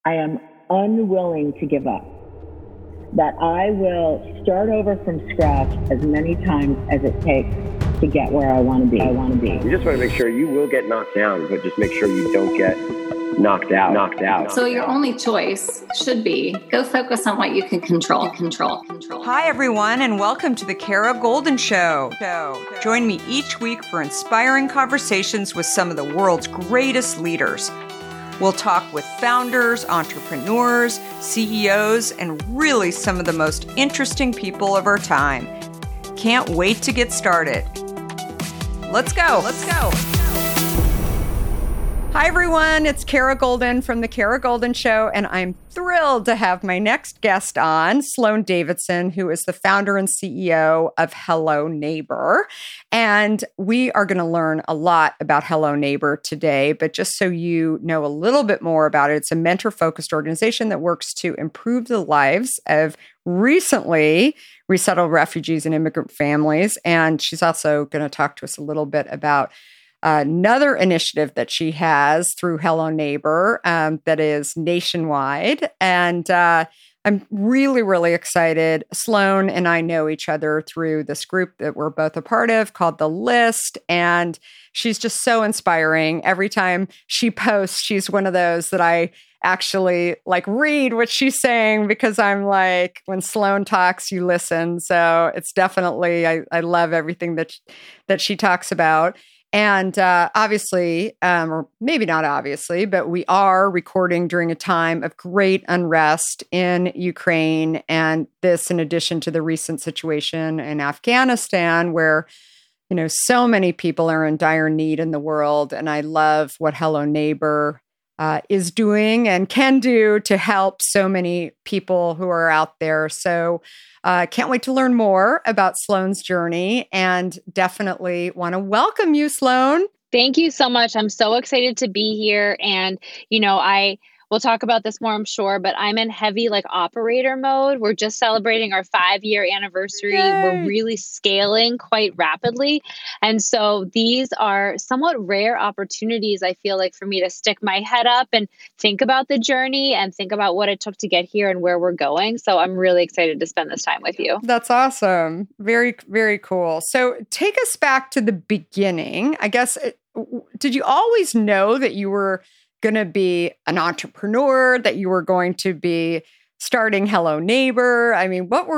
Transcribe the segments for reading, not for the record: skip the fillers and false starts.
I am unwilling to give up. That I will start over from scratch as many times as it takes to get where I want to be. You just want to make sure you will get knocked down, but just make sure you don't get knocked out. So your only choice should be go focus on what you can control. Hi, everyone, and welcome to the Kara Goldin Show. Join me each week for inspiring conversations with some of the world's greatest leaders. We'll talk with founders, entrepreneurs, CEOs, and really some of the most interesting people of our time. Can't wait to get started. Let's go. Hi, everyone. It's Kara Goldin from The Kara Goldin Show, and I'm thrilled to have my next guest on, Sloan Davidson, who is the founder and CEO of Hello Neighbor. And we are going to learn a lot about Hello Neighbor today, but just so you know a little bit more about it, it's a mentor-focused organization that works to improve the lives of recently resettled refugees and immigrant families. And she's also going to talk to us a little bit about another initiative that she has through Hello Neighbor that is nationwide. And I'm really, really excited. Sloan and I know each other through this group that we're both a part of called The List. And she's just so inspiring. Every time she posts, she's one of those that I actually read what she's saying, because I'm like, when Sloan talks, you listen. So it's definitely, I love everything that she talks about. And obviously, or maybe not obviously, but we are recording during a time of great unrest in Ukraine. And this in addition to the recent situation in Afghanistan, where, so many people are in dire need in the world. And I love what Hello Neighbor is doing and can do to help so many people who are out there. So can't wait to learn more about Sloan's journey, and definitely want to welcome you, Sloan. Thank you so much. I'm so excited to be here. And, we'll talk about this more, I'm sure, but I'm in heavy operator mode. We're just celebrating our 5-year anniversary. Yay. We're really scaling quite rapidly. And so these are somewhat rare opportunities, I feel like, for me to stick my head up and think about the journey and think about what it took to get here and where we're going. So I'm really excited to spend this time with you. That's awesome. Very, very cool. So take us back to the beginning. I guess, did you always know that you were going to be an entrepreneur, that you were going to be starting Hello Neighbor? I mean, what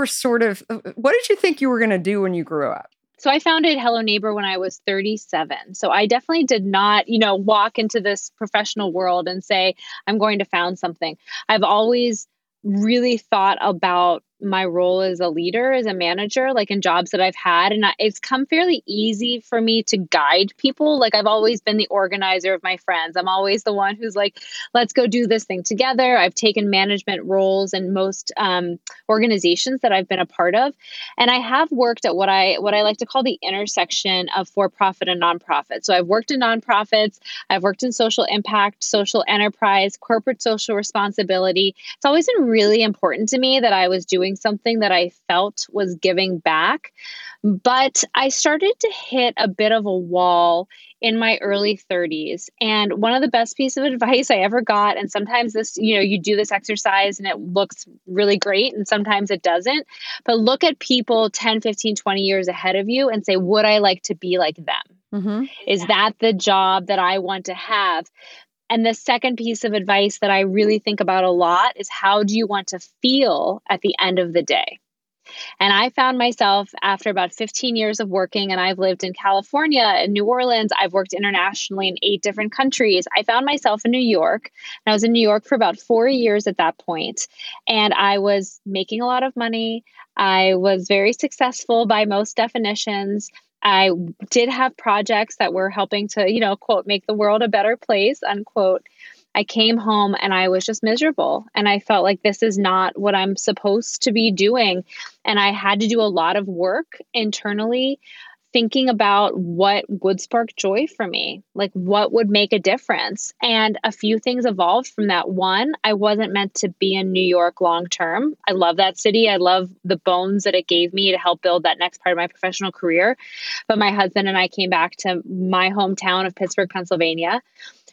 did you think you were going to do when you grew up? So I founded Hello Neighbor when I was 37. So I definitely did not, walk into this professional world and say, I'm going to found something. I've always really thought about my role as a leader, as a manager, in jobs that I've had. And it's come fairly easy for me to guide people. I've always been the organizer of my friends. I'm always the one who's let's go do this thing together. I've taken management roles in most organizations that I've been a part of. And I have worked at what I like to call the intersection of for-profit and nonprofit. So I've worked in nonprofits. I've worked in social impact, social enterprise, corporate social responsibility. It's always been really important to me that I was doing something that I felt was giving back. But I started to hit a bit of a wall in my early 30s. And one of the best pieces of advice I ever got, and sometimes this, you do this exercise and it looks really great and sometimes it doesn't, but look at people 10, 15, 20 years ahead of you and say, would I like to be like them? Mm-hmm. Is that the job that I want to have? And the second piece of advice that I really think about a lot is, how do you want to feel at the end of the day? And I found myself after about 15 years of working, and I've lived in California and New Orleans. I've worked internationally in 8 different countries. I found myself in New York, and I was in New York for about 4 years at that point. And I was making a lot of money. I was very successful by most definitions. I did have projects that were helping to, quote, make the world a better place, unquote. I came home and I was just miserable. And I felt like this is not what I'm supposed to be doing. And I had to do a lot of work internally thinking about what would spark joy for me, what would make a difference. And a few things evolved from that. One, I wasn't meant to be in New York long term. I love that city. I love the bones that it gave me to help build that next part of my professional career. But my husband and I came back to my hometown of Pittsburgh, Pennsylvania.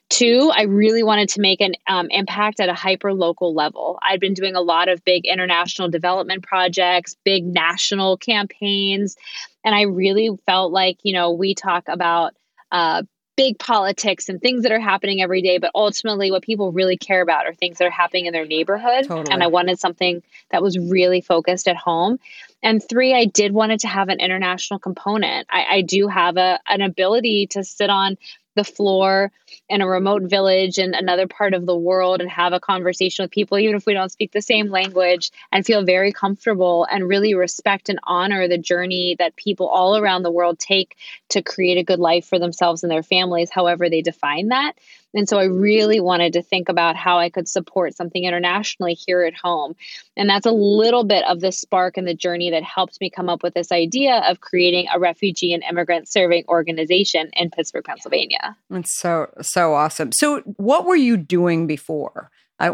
Two, I really wanted to make an impact at a hyper local level. I'd been doing a lot of big international development projects, big national campaigns. And I really felt like, we talk about big politics and things that are happening every day, but ultimately what people really care about are things that are happening in their neighborhood. Totally. And I wanted something that was really focused at home. And three, I did want it to have an international component. I do have an ability to sit on the floor in a remote village in another part of the world and have a conversation with people, even if we don't speak the same language, and feel very comfortable and really respect and honor the journey that people all around the world take to create a good life for themselves and their families, however they define that. And so I really wanted to think about how I could support something internationally here at home. And that's a little bit of the spark and the journey that helped me come up with this idea of creating a refugee and immigrant serving organization in Pittsburgh, Pennsylvania. It's so awesome. So what were you doing before?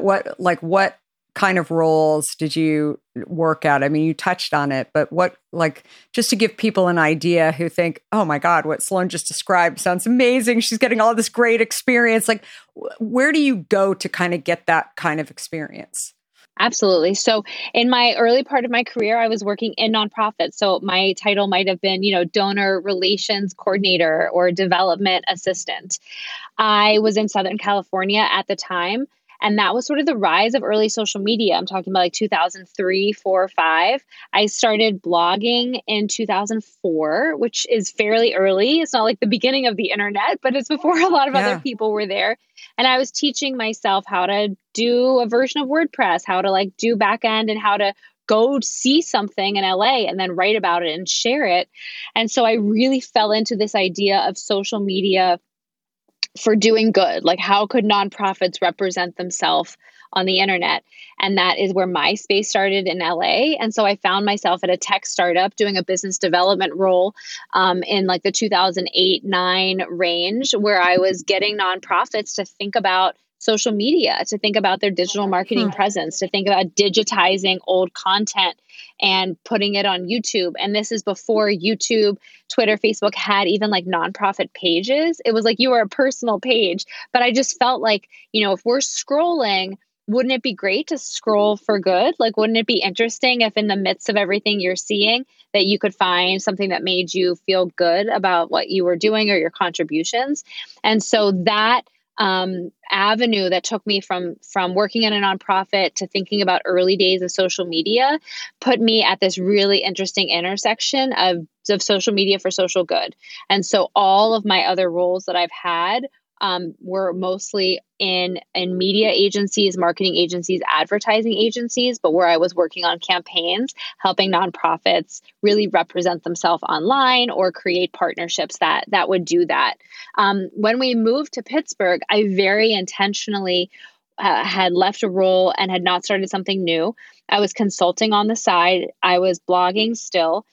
What kind of roles did you work at? I mean, you touched on it, but just to give people an idea who think, oh my God, what Sloan just described sounds amazing. She's getting all this great experience. Like, where do you go to kind of get that kind of experience? Absolutely. So in my early part of my career, I was working in nonprofits. So my title might have been, donor relations coordinator or development assistant. I was in Southern California at the time. And that was sort of the rise of early social media. I'm talking about like 2003, 4, 5. I started blogging in 2004, which is fairly early. It's not like the beginning of the internet, but it's before a lot of other people were there. And I was teaching myself how to do a version of WordPress, how to do backend, and how to go see something in LA and then write about it and share it. And so I really fell into this idea of social media for doing good. Like, how could nonprofits represent themselves on the internet? And that is where MySpace started in LA. And so I found myself at a tech startup doing a business development role in like the 2008-9 range, where I was getting nonprofits to think about social media, to think about their digital marketing presence, to think about digitizing old content and putting it on YouTube. And this is before YouTube, Twitter, Facebook had even like nonprofit pages. It was like you were a personal page. But I just felt like, if we're scrolling, wouldn't it be great to scroll for good? Like, wouldn't it be interesting if in the midst of everything you're seeing that you could find something that made you feel good about what you were doing or your contributions? And so that avenue that took me from working in a nonprofit to thinking about early days of social media put me at this really interesting intersection of social media for social good. And so all of my other roles that I've had were mostly in media agencies, marketing agencies, advertising agencies, but where I was working on campaigns, helping nonprofits really represent themselves online or create partnerships that would do that. When we moved to Pittsburgh, I very intentionally had left a role and had not started something new. I was consulting on the side. I was blogging still.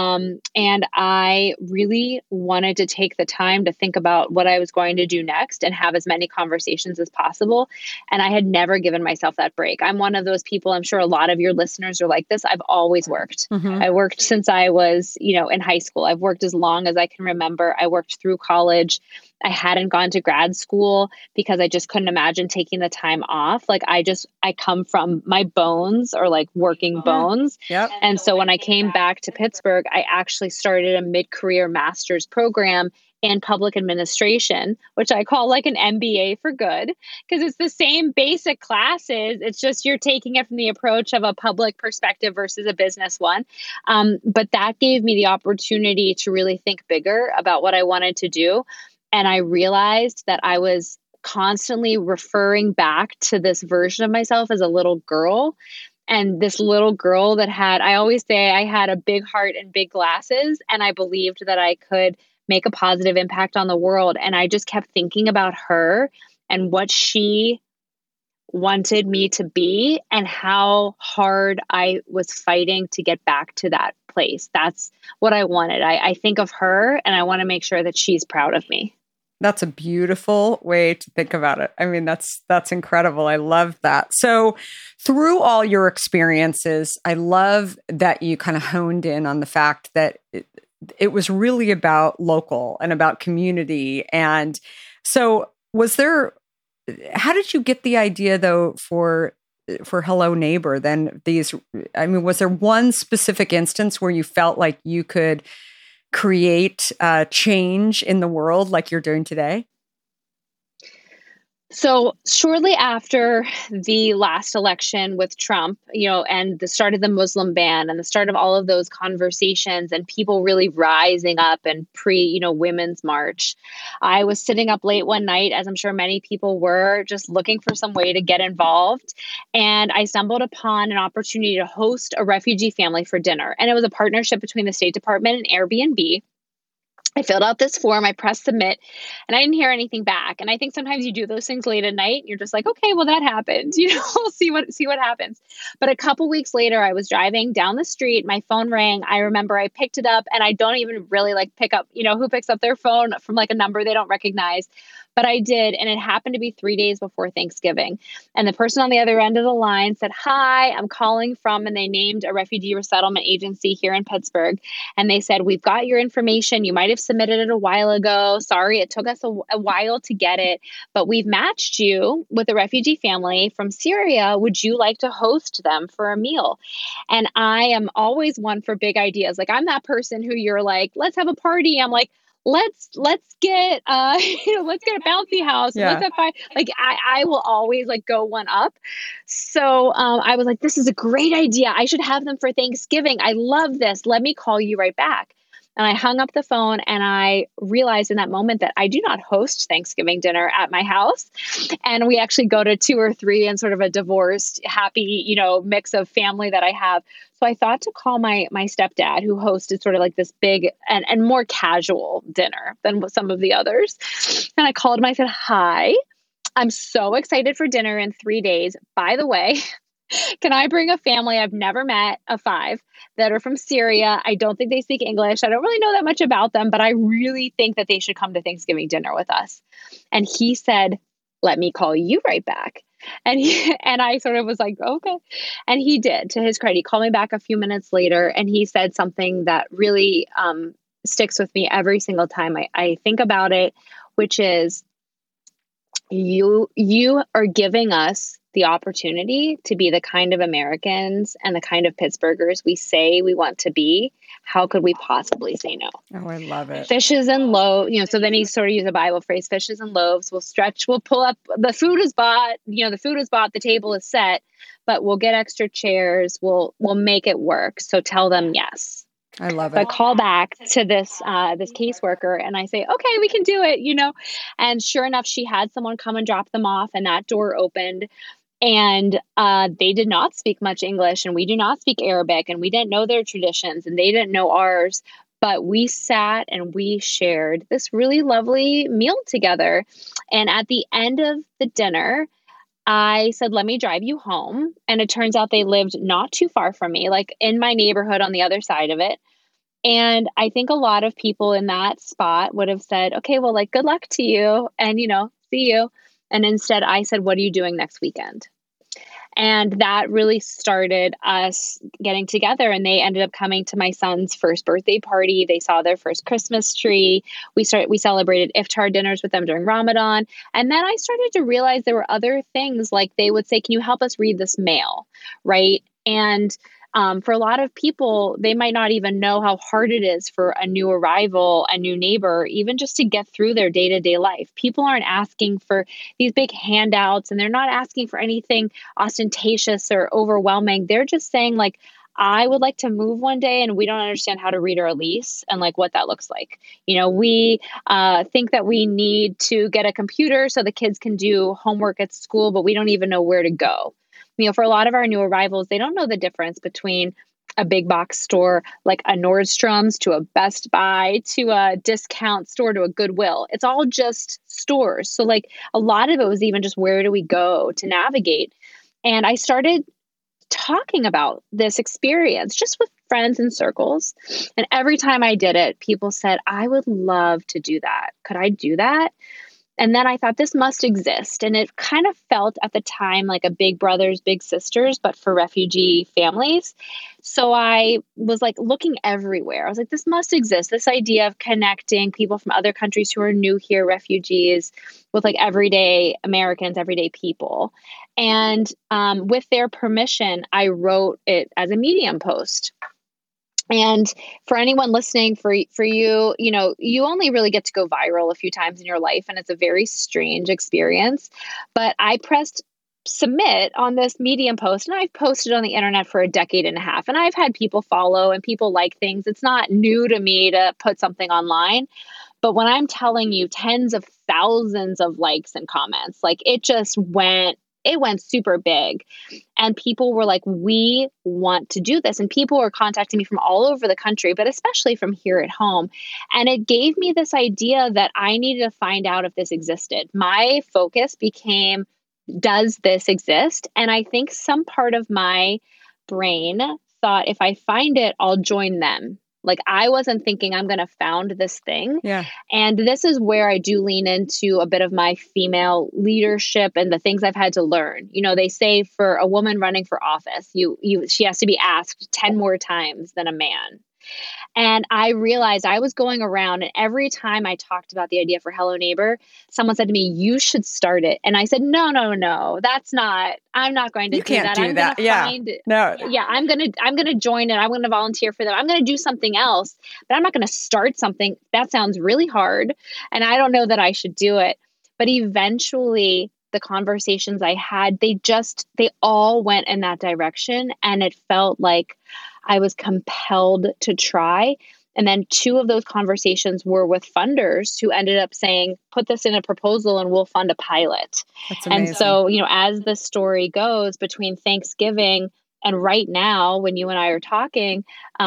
And I really wanted to take the time to think about what I was going to do next and have as many conversations as possible. And I had never given myself that break. I'm one of those people, I'm sure a lot of your listeners are like this. I've always worked. I worked since I was, in high school. I've worked as long as I can remember. I worked through college. I hadn't gone to grad school because I just couldn't imagine taking the time off. Like I come from my bones or like working bones. Yep. And so when I came back to Pittsburgh, I actually started a mid-career master's program in public administration, which I call like an MBA for good, because it's the same basic classes. It's just you're taking it from the approach of a public perspective versus a business one. But that gave me the opportunity to really think bigger about what I wanted to do. And I realized that I was constantly referring back to this version of myself as a little girl. And this little girl I always say I had a big heart and big glasses, and I believed that I could make a positive impact on the world. And I just kept thinking about her and what she wanted me to be and how hard I was fighting to get back to that place. That's what I wanted. I think of her and I want to make sure that she's proud of me. That's a beautiful way to think about it. I mean, that's incredible. I love that. So through all your experiences, I love that you kind of honed in on the fact that it was really about local and about community. And so was there how did you get the idea though for Hello Neighbor? Then was there one specific instance where you felt like you could create change in the world like you're doing today? So shortly after the last election with Trump, and the start of the Muslim ban and the start of all of those conversations and people really rising up and Women's March, I was sitting up late one night, as I'm sure many people were, just looking for some way to get involved. And I stumbled upon an opportunity to host a refugee family for dinner. And it was a partnership between the State Department and Airbnb. I filled out this form, I pressed submit, and I didn't hear anything back. And I think sometimes you do those things late at night, and you're just like, okay, well, that happened. We'll see what happens. But a couple weeks later, I was driving down the street, my phone rang. I remember I picked it up, and I don't even really pick up, who picks up their phone from a number they don't recognize. But I did, and it happened to be 3 days before Thanksgiving. And the person on the other end of the line said, "Hi, I'm calling from," and they named a refugee resettlement agency here in Pittsburgh. And they said, "We've got your information. You might have submitted it a while ago. Sorry, it took us a while to get it, but we've matched you with a refugee family from Syria. Would you like to host them for a meal?" And I am always one for big ideas. I'm that person who you're like, let's have a party. I'm like, let's get let's get a bouncy house. Yeah. Let's have I will always go one up. So I was like, this is a great idea. I should have them for Thanksgiving. I love this. Let me call you right back. And I hung up the phone, and I realized in that moment that I do not host Thanksgiving dinner at my house. And we actually go to 2 or 3 in sort of a divorced, happy, mix of family that I have. So I thought to call my stepdad, who hosted sort of this big and more casual dinner than some of the others. And I called him. I said, "Hi, I'm so excited for dinner in 3 days. By the way, can I bring a family I've never met of 5 that are from Syria? I don't think they speak English. I don't really know that much about them, but I really think that they should come to Thanksgiving dinner with us." And he said, "Let me call you right back." And I sort of was like, okay. And he did. To his credit, he called me back a few minutes later, and he said something that really sticks with me every single time I think about it, which is, you are giving us the opportunity to be the kind of Americans and the kind of Pittsburghers we say we want to be. How could we possibly say no? Oh, I love it. Fishes and loaves, so then he sort of used a Bible phrase, fishes and loaves. We'll stretch, we'll pull up, the food is bought, the table is set, but we'll get extra chairs. We'll make it work. So tell them yes. I love it. So I call back to this caseworker, and I say, okay, we can do it, And sure enough, she had someone come and drop them off, and that door opened. And they did not speak much English, and we do not speak Arabic, and we didn't know their traditions, and they didn't know ours. But we sat and we shared this really lovely meal together. And at the end of the dinner, I said, "Let me drive you home." And it turns out they lived not too far from me, in my neighborhood on the other side of it. And I think a lot of people in that spot would have said, "Okay, well, good luck to you, and, see you." And instead I said, "What are you doing next weekend?" And that really started us getting together, and they ended up coming to my son's first birthday party. They saw their first Christmas tree. We celebrated iftar dinners with them during Ramadan. And then I started to realize there were other things, they would say, "Can you help us read this mail?" Right. And for a lot of people, they might not even know how hard it is for a new arrival, a new neighbor, even just to get through their day-to-day life. People aren't asking for these big handouts, and they're not asking for anything ostentatious or overwhelming. They're just saying, "I would like to move one day, and we don't understand how to read our lease and what that looks like. We think that we need to get a computer so the kids can do homework at school, but we don't even know where to go." For a lot of our new arrivals, they don't know the difference between a big box store like a Nordstrom's to a Best Buy to a discount store to a Goodwill. It's all just stores. So a lot of it was even just, where do we go to navigate? And I started talking about this experience just with friends and circles. And every time I did it, people said, "I would love to do that. Could I do that?" And then I thought this must exist. And it kind of felt at the time like a Big Brothers, Big Sisters, but for refugee families. So I was like looking everywhere. I was like, this must exist. This idea of connecting people from other countries who are new here, refugees, with like everyday Americans, everyday people. And with their permission, I wrote it as a Medium post. And for anyone listening, for you, you only really get to go viral a few times in your life, and it's a very strange experience. But I pressed submit on this Medium post, and I've posted on the internet for a decade and a half, and I've had people follow and people like things. It's not new to me to put something online. But when I'm telling you tens of thousands of likes and comments, like it went super big, and people were like, we want to do this. And people were contacting me from all over the country, but especially from here at home. And it gave me this idea that I needed to find out if this existed. My focus became, does this exist? And I think some part of my brain thought, if I find it, I'll join them. Like I wasn't thinking I'm going to found this thing. Yeah. And this is where I do lean into a bit of my female leadership and the things I've had to learn. They say for a woman running for office, she has to be asked 10 more times than a man. And I realized I was going around, and every time I talked about the idea for Hello Neighbor, someone said to me, you should start it. And I said, no, I'm not going to do that. You can't do that. Yeah. No. Yeah. I'm going to join it. I'm going to volunteer for them. I'm going to do something else, but I'm not going to start something that sounds really hard. And I don't know that I should do it. But eventually the conversations I had, they all went in that direction. And it felt like I was compelled to try. And then 2 of those conversations were with funders who ended up saying, put this in a proposal and we'll fund a pilot. That's amazing. And so, as the story goes between Thanksgiving and right now, when you and I are talking,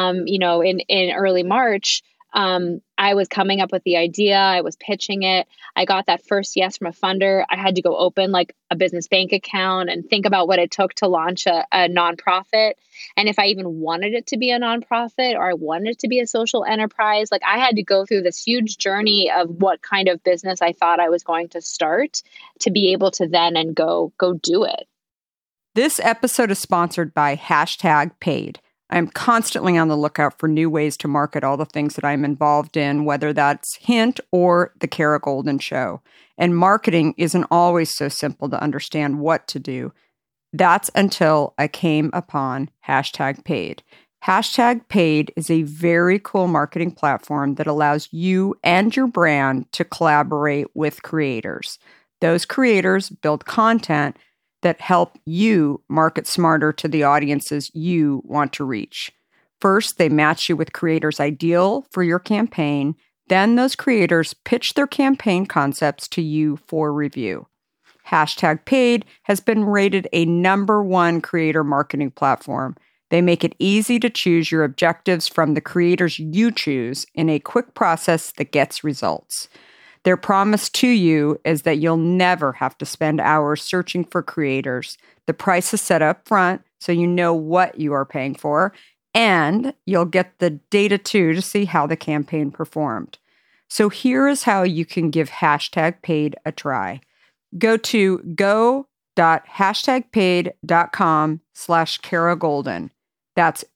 in early March, I was coming up with the idea. I was pitching it. I got that first yes from a funder. I had to go open like a business bank account and think about what it took to launch a nonprofit. And if I even wanted it to be a nonprofit or I wanted it to be a social enterprise, like I had to go through this huge journey of what kind of business I thought I was going to start to be able to then and go do it. This episode is sponsored by #paid. I'm constantly on the lookout for new ways to market all the things that I'm involved in, whether that's Hint or The Kara Goldin Show. And marketing isn't always so simple to understand what to do. That's until I came upon #paid. #paid is a very cool marketing platform that allows you and your brand to collaborate with creators. Those creators build content that help you market smarter to the audiences you want to reach. First, they match you with creators ideal for your campaign. Then those creators pitch their campaign concepts to you for review. #paid has been rated a #1 creator marketing platform. They make it easy to choose your objectives from the creators you choose in a quick process that gets results. Their promise to you is that you'll never have to spend hours searching for creators. The price is set up front, so you know what you are paying for, and you'll get the data too to see how the campaign performed. So here is how you can give #paid a try. Go to go.paid.com/Kara Goldin. That's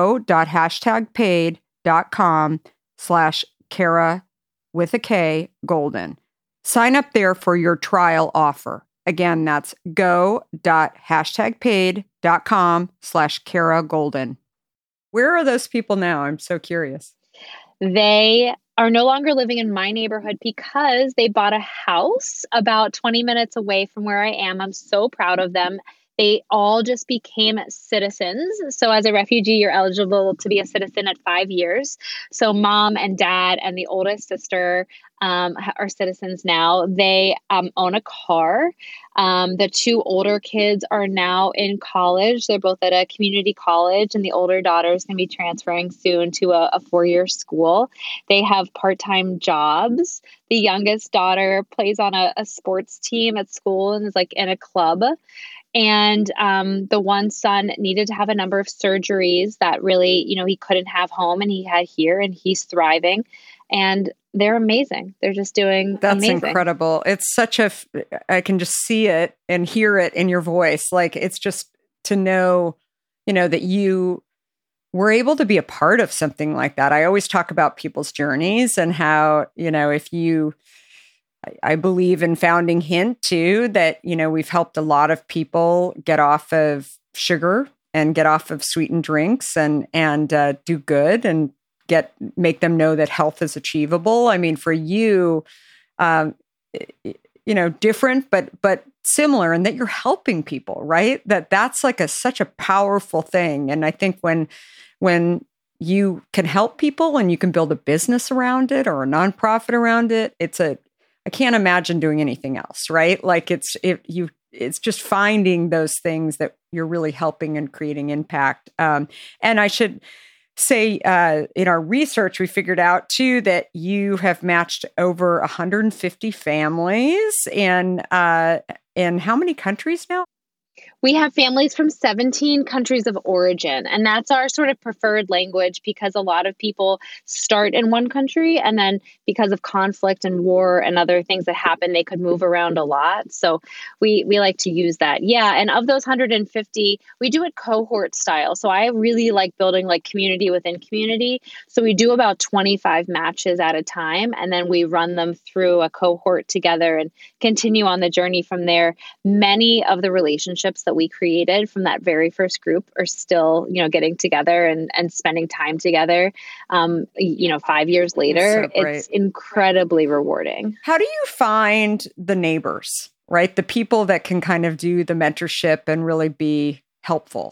go.paid.com/Kara with a K, Goldin. Sign up there for your trial offer. Again, that's go.paid.com/Kara Goldin. Where are those people now? I'm so curious. They are no longer living in my neighborhood because they bought a house about 20 minutes away from where I am. I'm so proud of them. They all just became citizens. So as a refugee, you're eligible to be a citizen at 5 years. So mom and dad and the oldest sister are citizens now. They own a car. The 2 older kids are now in college. They're both at a community college, and the older daughter is going to be transferring soon to a 4-year school. They have part-time jobs. The youngest daughter plays on a sports team at school and is like in a club. And the one son needed to have a number of surgeries that really, he couldn't have home and he had here, and he's thriving. And they're amazing. They're just doing That's amazing. Incredible. It's such I can just see it and hear it in your voice. Like, it's just to know, that you were able to be a part of something like that. I always talk about people's journeys and how, I believe in founding Hint too, that, we've helped a lot of people get off of sugar and get off of sweetened drinks and do good and make them know that health is achievable. I mean, for you, different, but similar, and that you're helping people, right? That's like such a powerful thing. And I think when you can help people and you can build a business around it or a nonprofit around it, I can't imagine doing anything else, right? Like it's just finding those things that you're really helping and creating impact. And I should say, in our research, we figured out too that you have matched over 150 families in how many countries now? We have families from 17 countries of origin, and that's our sort of preferred language because a lot of people start in one country and then because of conflict and war and other things that happen, they could move around a lot. So we like to use that. Yeah. And of those 150, we do it cohort style. So I really like building like community within community. So we do about 25 matches at a time, and then we run them through a cohort together and continue on the journey from there. Many of the relationships that we created from that very first group are still, getting together and spending time together. 5 years later, it's incredibly rewarding. How do you find the neighbors, right? The people that can kind of do the mentorship and really be helpful?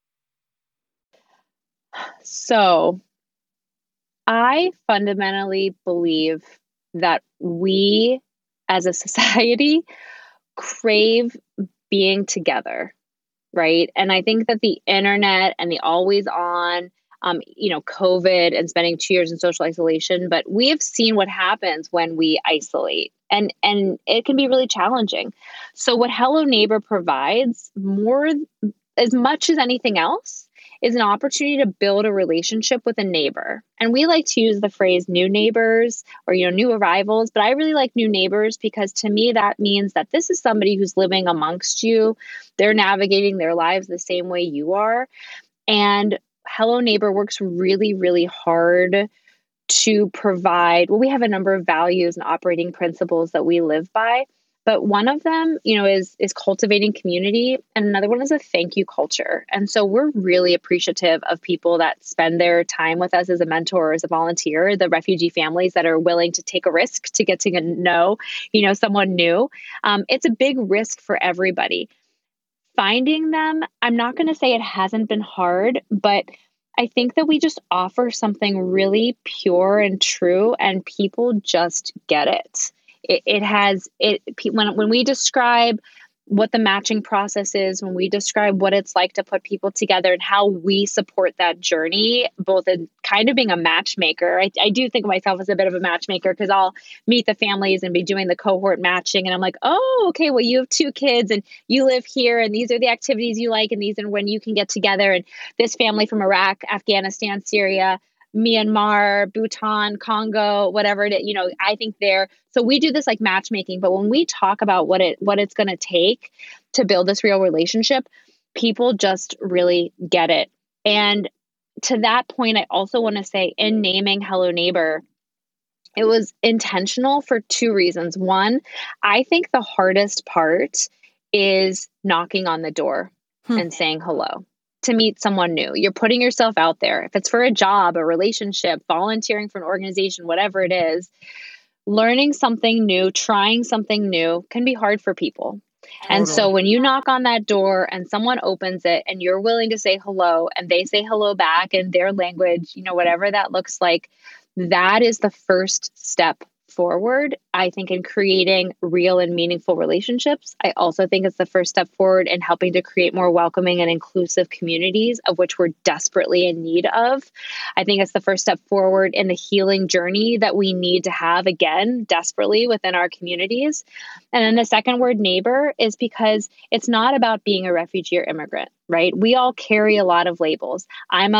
So I fundamentally believe that we as a society crave being together, right? And I think that the internet and the always on, COVID and spending 2 years in social isolation, but we have seen what happens when we isolate, and it can be really challenging. So what Hello Neighbor provides as much as anything else is an opportunity to build a relationship with a neighbor. And we like to use the phrase new neighbors or, new arrivals, but I really like new neighbors because to me, that means that this is somebody who's living amongst you. They're navigating their lives the same way you are. And Hello Neighbor works really, really hard to provide, we have a number of values and operating principles that we live by. But one of them, is cultivating community. And another one is a thank you culture. And so we're really appreciative of people that spend their time with us as a mentor or as a volunteer, the refugee families that are willing to take a risk to get to know, someone new. It's a big risk for everybody. Finding them, I'm not going to say it hasn't been hard, but I think that we just offer something really pure and true, and people just get it. When we describe what the matching process is, when we describe what it's like to put people together and how we support that journey, both in kind of being a matchmaker. I do think of myself as a bit of a matchmaker because I'll meet the families and be doing the cohort matching. And I'm like, oh, okay, well, you have 2 kids and you live here and these are the activities you like and these are when you can get together. And this family from Iraq, Afghanistan, Syria, Myanmar, Bhutan, Congo, whatever it is, I think so we do this like matchmaking, but when we talk about what it's going to take to build this real relationship, people just really get it. And to that point, I also want to say in naming Hello Neighbor, it was intentional for 2 reasons. One, I think the hardest part is knocking on the door and saying hello. To meet someone new. You're putting yourself out there. If it's for a job, a relationship, volunteering for an organization, whatever it is, learning something new, trying something new can be hard for people. Totally. And so when you knock on that door and someone opens it and you're willing to say hello and they say hello back in their language, whatever that looks like, that is the first step forward, I think, in creating real and meaningful relationships. I also think it's the first step forward in helping to create more welcoming and inclusive communities, of which we're desperately in need of. I think it's the first step forward in the healing journey that we need to have, again, desperately within our communities. And then the second word, neighbor, is because it's not about being a refugee or immigrant, right? We all carry a lot of labels. I'm a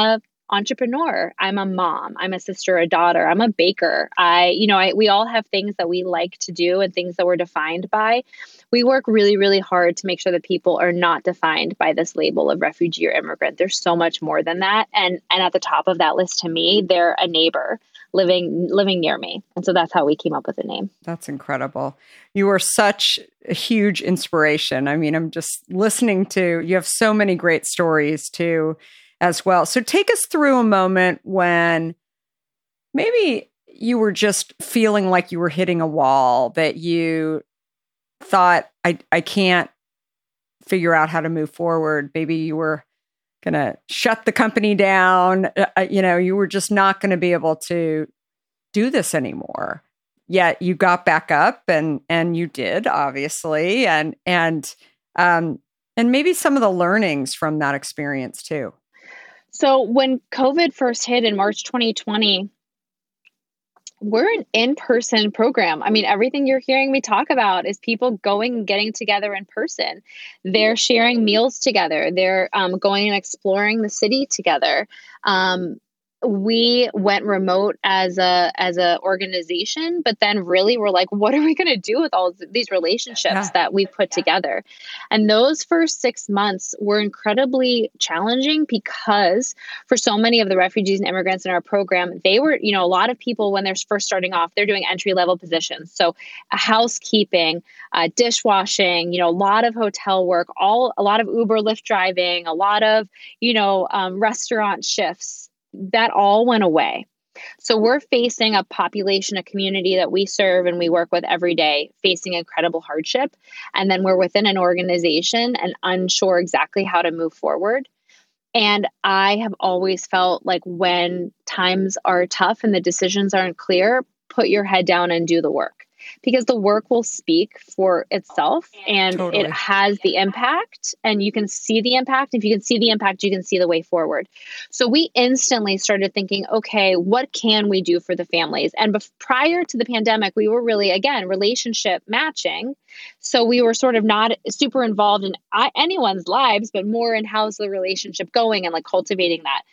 entrepreneur. I'm a mom. I'm a sister, a daughter. I'm a baker. We all have things that we like to do and things that we're defined by. We work really, really hard to make sure that people are not defined by this label of refugee or immigrant. There's so much more than that. And at the top of that list, to me, they're a neighbor living near me. And so that's how we came up with the name. That's incredible. You are such a huge inspiration. I mean, I'm just listening to, you have so many great stories too, as well. So take us through a moment when maybe you were just feeling like you were hitting a wall, that you thought, I can't figure out how to move forward. Maybe you were going to shut the company down. You were just not going to be able to do this anymore. Yet you got back up and you did, obviously. And maybe some of the learnings from that experience too. So when COVID first hit in March 2020, we're an in-person program. I mean, everything you're hearing me talk about is people going and getting together in person. They're sharing meals together. They're going and exploring the city together. We went remote as a organization, but then really we're like, what are we going to do with all these relationships that we put together? And those first 6 months were incredibly challenging because for so many of the refugees and immigrants in our program, they were, a lot of people when they're first starting off, they're doing entry-level positions. So housekeeping, dishwashing, a lot of hotel work, a lot of Uber, Lyft driving, a lot of, restaurant shifts. That all went away. So we're facing a population, a community that we serve and we work with every day, facing incredible hardship. And then we're within an organization and unsure exactly how to move forward. And I have always felt like when times are tough and the decisions aren't clear, put your head down and do the work. Because the work will speak for itself and Totally. It has the impact and you can see the impact. If you can see the impact, you can see the way forward. So we instantly started thinking, okay, what can we do for the families? And prior to the pandemic, we were really, again, relationship matching. So we were sort of not super involved in anyone's lives, but more in how's the relationship going and like cultivating that.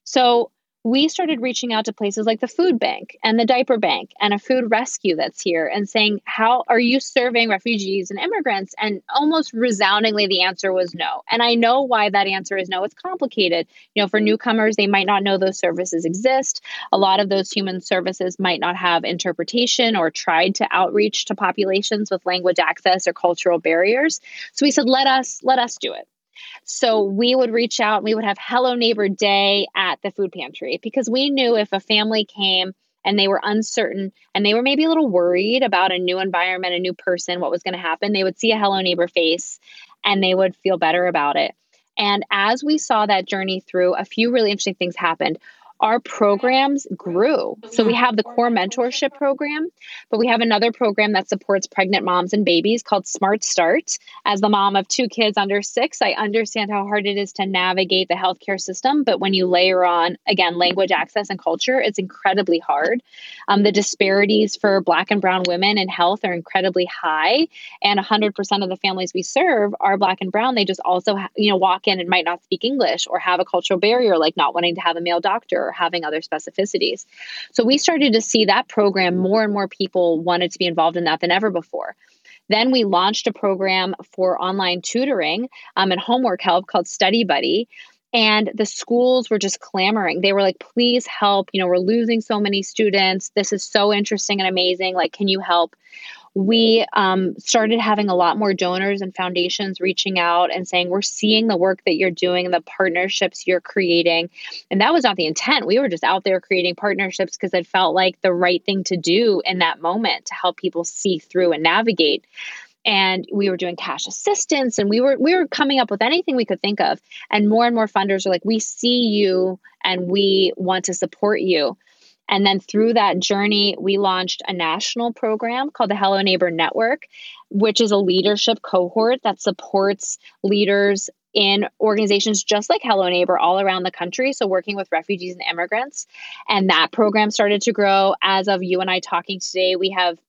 So we started reaching out to places like the food bank and the diaper bank and a food rescue that's here and saying, how are you serving refugees and immigrants? And almost resoundingly, the answer was no. And I know why that answer is no. It's complicated. For newcomers, they might not know those services exist. A lot of those human services might not have interpretation or tried to outreach to populations with language access or cultural barriers. So we said, let us do it. So we would reach out, we would have Hello Neighbor Day at the food pantry because we knew if a family came and they were uncertain and they were maybe a little worried about a new environment, a new person, what was going to happen, they would see a Hello Neighbor face and they would feel better about it. And as we saw that journey through, a few really interesting things happened. Our programs grew. So we have the core mentorship program, but we have another program that supports pregnant moms and babies called Smart Start. As the mom of 2 kids under 6, I understand how hard it is to navigate the healthcare system. But when you layer on, again, language access and culture, it's incredibly hard. The disparities for Black and Brown women in health are incredibly high. And 100% of the families we serve are Black and Brown. They just also, walk in and might not speak English or have a cultural barrier, like not wanting to have a male doctor or having other specificities. So we started to see that program, more and more people wanted to be involved in that than ever before. Then we launched a program for online tutoring and homework help called Study Buddy. And the schools were just clamoring. They were like, please help. We're losing so many students. This is so interesting and amazing. Like, can you help? We started having a lot more donors and foundations reaching out and saying, we're seeing the work that you're doing and the partnerships you're creating. And that was not the intent. We were just out there creating partnerships because it felt like the right thing to do in that moment to help people see through and navigate. And we were doing cash assistance and we were coming up with anything we could think of. And more funders are like, we see you and we want to support you. And then through that journey, we launched a national program called the Hello Neighbor Network, which is a leadership cohort that supports leaders in organizations just like Hello Neighbor all around the country. So working with refugees and immigrants. And that program started to grow. As of you and I talking today, we have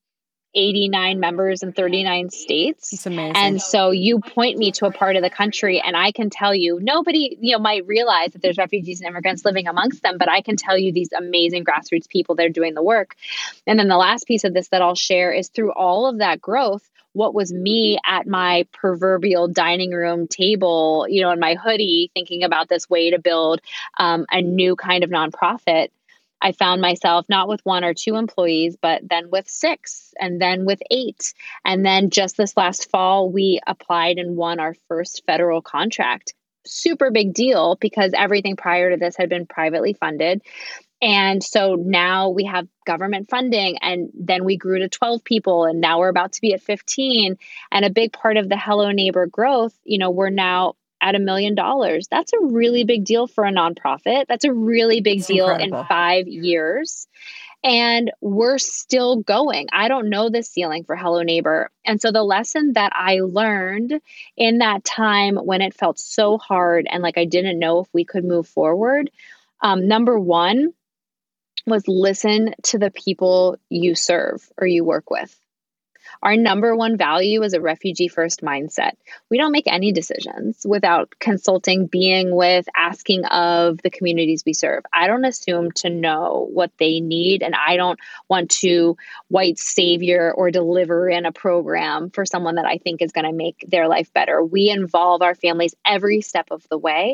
89 members in 39 states. It's amazing. And so you point me to a part of the country and I can tell you, nobody, might realize that there's refugees and immigrants living amongst them, but I can tell you these amazing grassroots people that are doing the work. And then the last piece of this that I'll share is through all of that growth, what was me at my proverbial dining room table, in my hoodie, thinking about this way to build a new kind of nonprofit. I found myself not with 1 or 2 employees, but then with 6 and then with 8. And then just this last fall, we applied and won our first federal contract. Super big deal because everything prior to this had been privately funded. And so now we have government funding, and then we grew to 12 people, and now we're about to be at 15. And a big part of the Hello Neighbor growth, we're now at $1 million. That's a really big deal for a nonprofit. That's a really big deal incredible. In 5 years. And we're still going. I don't know the ceiling for Hello Neighbor. And so the lesson that I learned in that time when it felt so hard and like I didn't know if we could move forward, number one was listen to the people you serve or you work with. Our number one value is a refugee first mindset. We don't make any decisions without consulting, being with, asking of the communities we serve. I don't assume to know what they need, and I don't want to white savior or deliver in a program for someone that I think is going to make their life better. We involve our families every step of the way.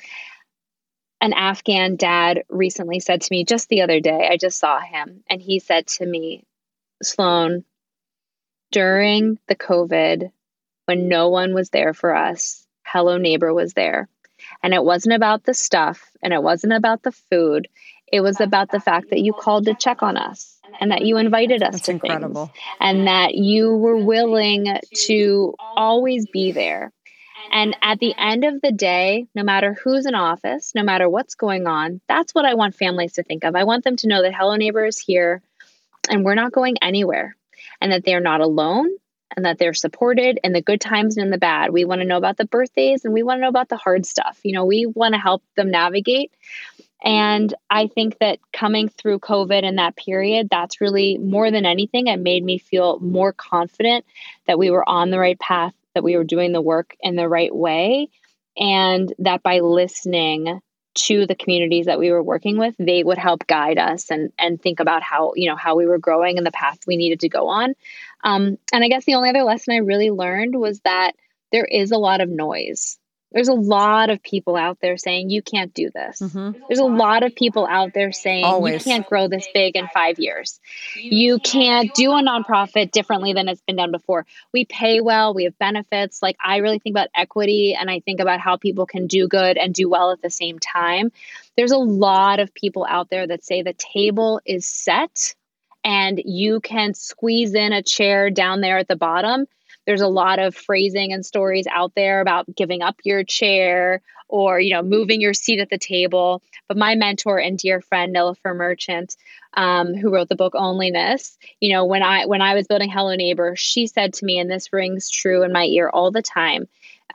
An Afghan dad recently said to me just the other day, I just saw him, and he said to me, Sloan, during the COVID, when no one was there for us, Hello Neighbor was there. And it wasn't about the stuff and it wasn't about the food. It was about the fact that you called to check on us and that you invited us to incredible. things and that you were willing to always be there. And at the end of the day, no matter who's in office, no matter what's going on, that's what I want families to think of. I want them to know that Hello Neighbor is here and we're not going anywhere, and that they're not alone and that they're supported in the good times and in the bad. We want to know about the birthdays and we want to know about the hard stuff. We want to help them navigate. And I think that coming through COVID in that period, that's really more than anything, it made me feel more confident that we were on the right path, that we were doing the work in the right way, and that by listening to the communities that we were working with, they would help guide us and think about how we were growing and the path we needed to go on. And I guess the only other lesson I really learned was that there is a lot of noise. There's a lot of people out there saying, you can't do this. Mm-hmm. There's a lot of people out there saying, you can't grow this big in 5 years. You can't do a nonprofit differently than it's been done before. We pay well, we have benefits. Like, I really think about equity, and I think about how people can do good and do well at the same time. There's a lot of people out there that say the table is set and you can squeeze in a chair down there at the bottom. There's a lot of phrasing and stories out there about giving up your chair or, moving your seat at the table. But my mentor and dear friend, Nilofer Merchant, who wrote the book Onlyness, when I was building Hello Neighbor, she said to me, and this rings true in my ear all the time,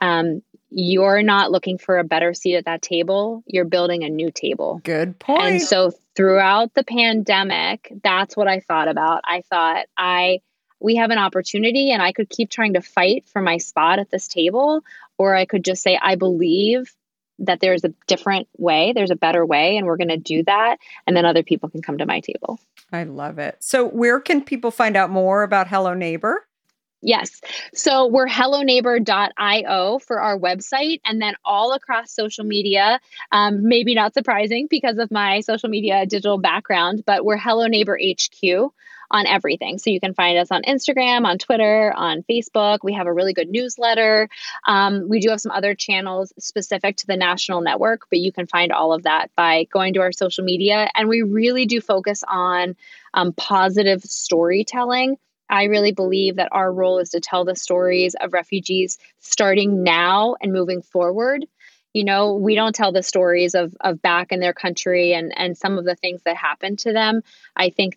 you're not looking for a better seat at that table. You're building a new table. Good point. And so throughout the pandemic, that's what I thought about. I thought we have an opportunity, and I could keep trying to fight for my spot at this table, or I could just say, I believe that there's a different way, there's a better way, and we're going to do that. And then other people can come to my table. I love it. So where can people find out more about Hello Neighbor? Yes. So we're helloneighbor.io for our website, and then all across social media, maybe not surprising because of my social media digital background, but we're Hello Neighbor HQ on everything. So you can find us on Instagram, on Twitter, on Facebook. We have a really good newsletter. We do have some other channels specific to the national network, but you can find all of that by going to our social media. And we really do focus on positive storytelling. I really believe that our role is to tell the stories of refugees starting now and moving forward. We don't tell the stories of back in their country and some of the things that happened to them. I think that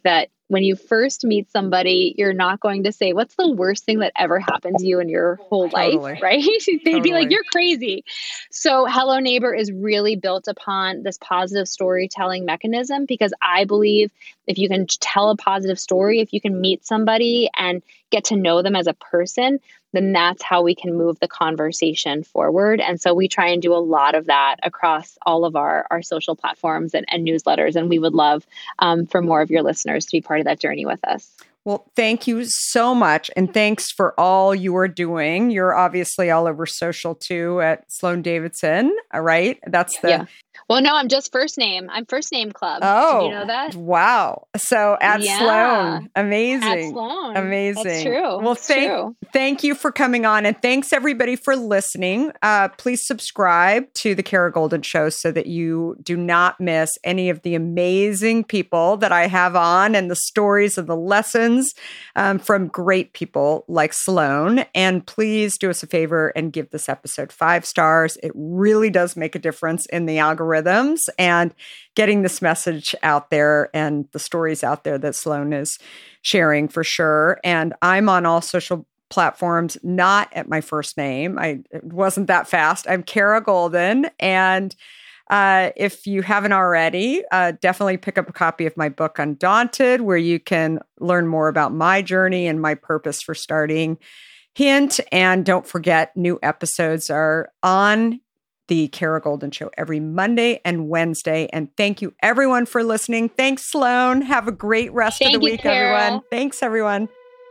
when you first meet somebody, you're not going to say, what's the worst thing that ever happened to you in your whole life, right? They'd be like, you're crazy. So Hello Neighbor is really built upon this positive storytelling mechanism, because I believe if you can tell a positive story, if you can meet somebody and get to know them as a person, then that's how we can move the conversation forward. And so we try and do a lot of that across all of our social platforms and newsletters. And we would love for more of your listeners to be part of that journey with us. Well, thank you so much. And thanks for all you are doing. You're obviously all over social too at Sloan Davidson, right? That's the... Yeah. Well, no, I'm just first name. I'm first name club. Oh, did you know that? Wow. So at Sloan. Amazing. At Sloan. Amazing. That's true. Well, thank you for coming on. And thanks everybody for listening. Please subscribe to The Kara Goldin Show so that you do not miss any of the amazing people that I have on and the stories and the lessons from great people like Sloan. And please do us a favor and give this episode 5 stars. It really does make a difference in the algorithm and getting this message out there and the stories out there that Sloan is sharing for sure. And I'm on all social platforms, not at my first name. It wasn't that fast. I'm Kara Goldin. And if you haven't already, definitely pick up a copy of my book, Undaunted, where you can learn more about my journey and my purpose for starting Hint. And don't forget, new episodes are on The Kara Goldin Show every Monday and Wednesday. And thank you everyone for listening. Thanks, Sloan. Have a great rest of the week, everyone. Thanks, everyone.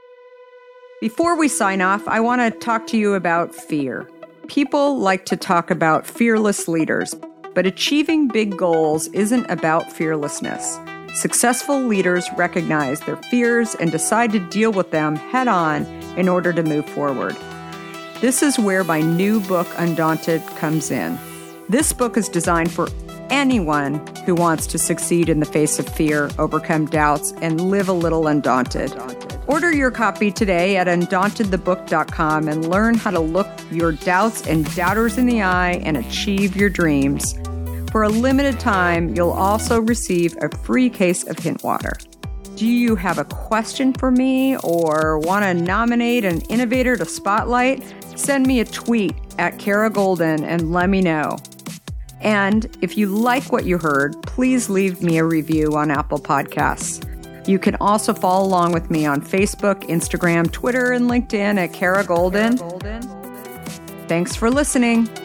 Before we sign off, I want to talk to you about fear. People like to talk about fearless leaders, but achieving big goals isn't about fearlessness. Successful leaders recognize their fears and decide to deal with them head on in order to move forward. This is where my new book, Undaunted, comes in. This book is designed for anyone who wants to succeed in the face of fear, overcome doubts, and live a little undaunted. Order your copy today at undauntedthebook.com and learn how to look your doubts and doubters in the eye and achieve your dreams. For a limited time, you'll also receive a free case of Hint water. Do you have a question for me or want to nominate an innovator to spotlight? Send me a tweet at Kara Goldin and let me know. And if you like what you heard, please leave me a review on Apple Podcasts. You can also follow along with me on Facebook, Instagram, Twitter, and LinkedIn at Kara Goldin. Thanks for listening.